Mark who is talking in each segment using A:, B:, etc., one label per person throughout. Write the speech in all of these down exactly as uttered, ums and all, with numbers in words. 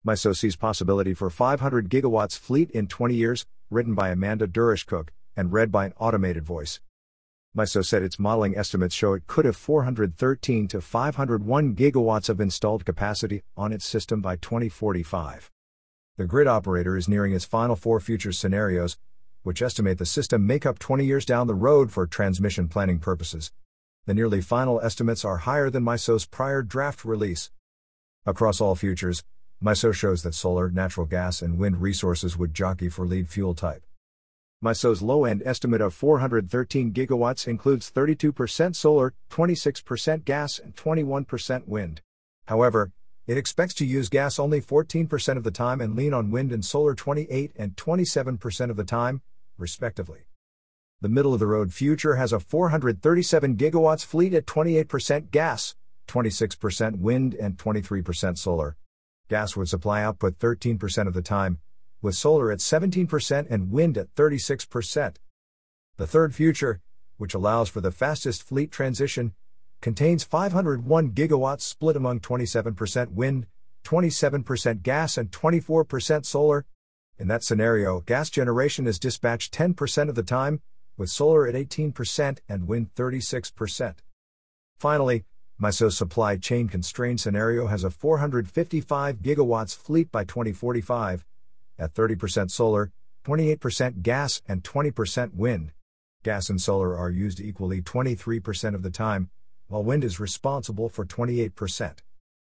A: MISO sees possibility for five hundred gigawatts fleet in twenty years, written by Amanda Durish-Cook, and read by an automated voice. MISO said its modeling estimates show it could have four hundred thirteen to five hundred one gigawatts of installed capacity on its system by twenty forty-five. The grid operator is nearing its final four futures scenarios, which estimate the system makeup twenty years down the road for transmission planning purposes. The nearly final estimates are higher than MISO's prior draft release. Across all futures, MISO shows that solar, natural gas, and wind resources would jockey for lead fuel type. MISO's low-end estimate of four hundred thirteen gigawatts includes thirty-two percent solar, twenty-six percent gas, and twenty-one percent wind. However, it expects to use gas only fourteen percent of the time and lean on wind and solar twenty-eight and twenty-seven percent of the time, respectively. The middle-of-the-road future has a four hundred thirty-seven gigawatts fleet at twenty-eight percent gas, twenty-six percent wind, and twenty-three percent solar. Gas would supply output thirteen percent of the time, with solar at seventeen percent and wind at thirty-six percent. The third future, which allows for the fastest fleet transition, contains five hundred one gigawatts split among twenty-seven percent wind, twenty-seven percent gas, and twenty-four percent solar. In that scenario, gas generation is dispatched ten percent of the time, with solar at eighteen percent and wind thirty-six percent. Finally, MISO's supply chain constrained scenario has a four hundred fifty-five gigawatts fleet by twenty forty-five, at thirty percent solar, twenty-eight percent gas, and twenty percent wind. Gas and solar are used equally twenty-three percent of the time, while wind is responsible for twenty-eight percent.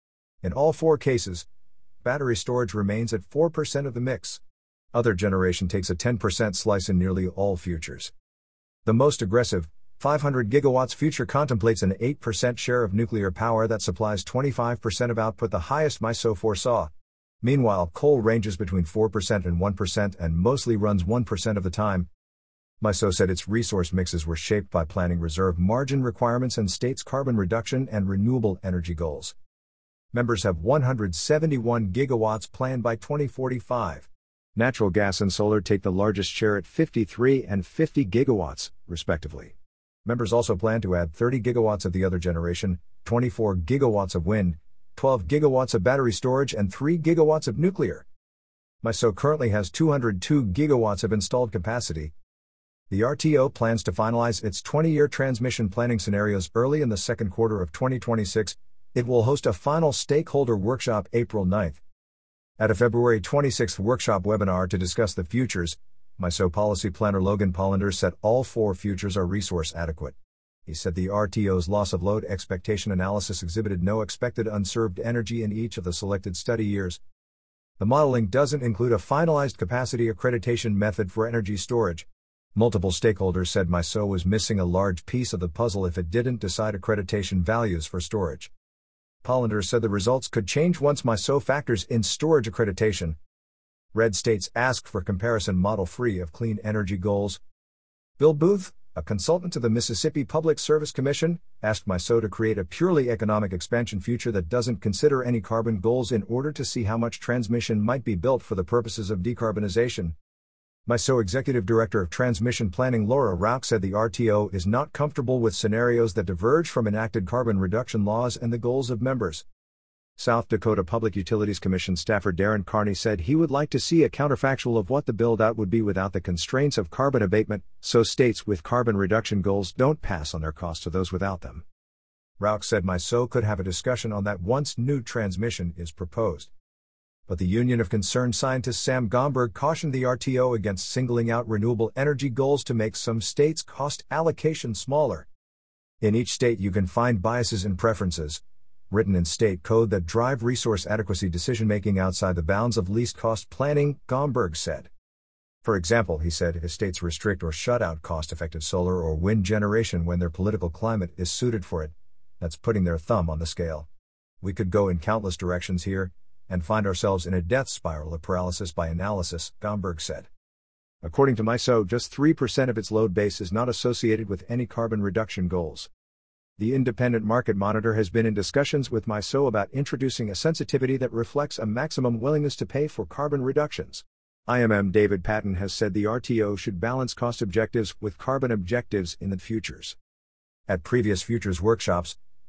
A: In all four cases, battery storage remains at four percent of the mix. Other generation takes a ten percent slice in nearly all futures. The most aggressive, five hundred gigawatts future contemplates an eight percent share of nuclear power that supplies twenty-five percent of output, the highest MISO foresaw. Meanwhile, coal ranges between four percent and one percent and mostly runs one percent of the time. MISO said its resource mixes were shaped by planning reserve margin requirements and states' carbon reduction and renewable energy goals. Members have one hundred seventy-one gigawatts planned by twenty forty-five. Natural gas and solar take the largest share at fifty-three and fifty gigawatts, respectively. Members also plan to add thirty gigawatts of the other generation, twenty-four gigawatts of wind, twelve gigawatts of battery storage, and three gigawatts of nuclear. MISO currently has two hundred two gigawatts of installed capacity. The R T O plans to finalize its twenty-year transmission planning scenarios early in the second quarter of twenty twenty-six. It will host a final stakeholder workshop April ninth. At a February twenty-sixth workshop webinar to discuss the futures, MISO policy planner Logan Pollender said all four futures are resource adequate. He said the R T O's loss of load expectation analysis exhibited no expected unserved energy in each of the selected study years. The modeling doesn't include a finalized capacity accreditation method for energy storage. Multiple stakeholders said MISO was missing a large piece of the puzzle if it didn't decide accreditation values for storage. Pollender said the results could change once MISO factors in storage accreditation. Red states asked for comparison model free of clean energy goals. Bill Booth, a consultant to the Mississippi Public Service Commission, asked MISO to create a purely economic expansion future that doesn't consider any carbon goals in order to see how much transmission might be built for the purposes of decarbonization. MISO Executive Director of Transmission Planning Laura Rauch said the R T O is not comfortable with scenarios that diverge from enacted carbon reduction laws and the goals of members. South Dakota Public Utilities Commission staffer Darren Carney said he would like to see a counterfactual of what the build-out would be without the constraints of carbon abatement, so states with carbon reduction goals don't pass on their costs to those without them. Rauch said MISO could have a discussion on that once new transmission is proposed. But the Union of Concerned Scientists Sam Gomberg cautioned the R T O against singling out renewable energy goals to make some states' cost allocation smaller. In each state you can find biases and preferences, written in state code, that drive resource adequacy decision-making outside the bounds of least cost planning, Gomberg said. For example, he said, if states restrict or shut out cost-effective solar or wind generation when their political climate is suited for it, that's putting their thumb on the scale. We could go in countless directions here, and find ourselves in a death spiral of paralysis by analysis, Gomberg said. According to MISO, just three percent of its load base is not associated with any carbon reduction goals. The Independent Market Monitor has been in discussions with MISO about introducing a sensitivity that reflects a maximum willingness to pay for carbon reductions. I M M David Patton has said the R T O should balance cost objectives with carbon objectives in the futures. At previous futures workshops,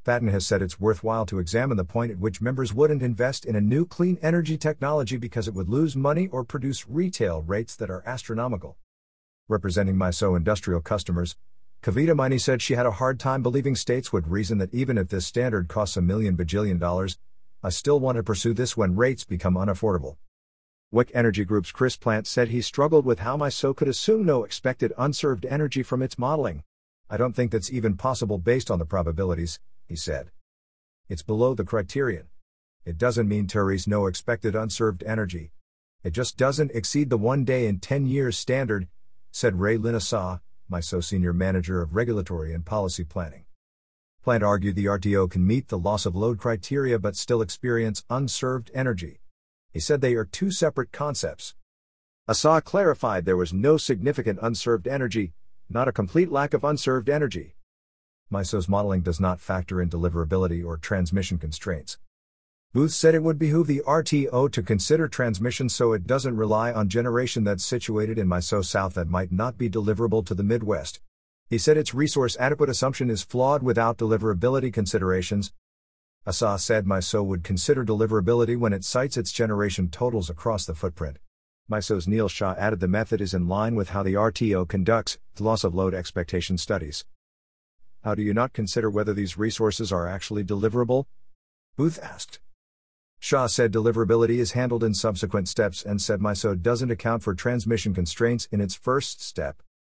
A: Patten has said it's worthwhile to examine the point at which members wouldn't invest in a new clean energy technology because it would lose money or produce retail rates that are astronomical. Representing MISO industrial customers, Kavita Maini said she had a hard time believing states would reason that even if this standard costs a million bajillion dollars, I still want to pursue this when rates become unaffordable. W E C Energy Group's Chris Plant said he struggled with how MISO could assume no expected unserved energy from its modeling. I don't think that's even possible based on the probabilities, he said. It's below the criterion. It doesn't mean there is no expected unserved energy. It just doesn't exceed the one day in ten years standard, said Ray Linasah, MISO Senior Manager of Regulatory and Policy Planning. Plant argued the R T O can meet the loss of load criteria but still experience unserved energy. He said they are two separate concepts. Asah clarified there was no significant unserved energy, not a complete lack of unserved energy. MISO's modeling does not factor in deliverability or transmission constraints. Booth said it would behoove the R T O to consider transmission so it doesn't rely on generation that's situated in MISO South that might not be deliverable to the Midwest. He said its resource adequate assumption is flawed without deliverability considerations. Asah said MISO would consider deliverability when it cites its generation totals across the footprint. MISO's Neil Shah added the method is in line with how the R T O conducts loss of load expectation studies. How do you not consider whether these resources are actually deliverable? Booth asked. Shah said deliverability is handled in subsequent steps and said MISO doesn't account for transmission constraints in its first step.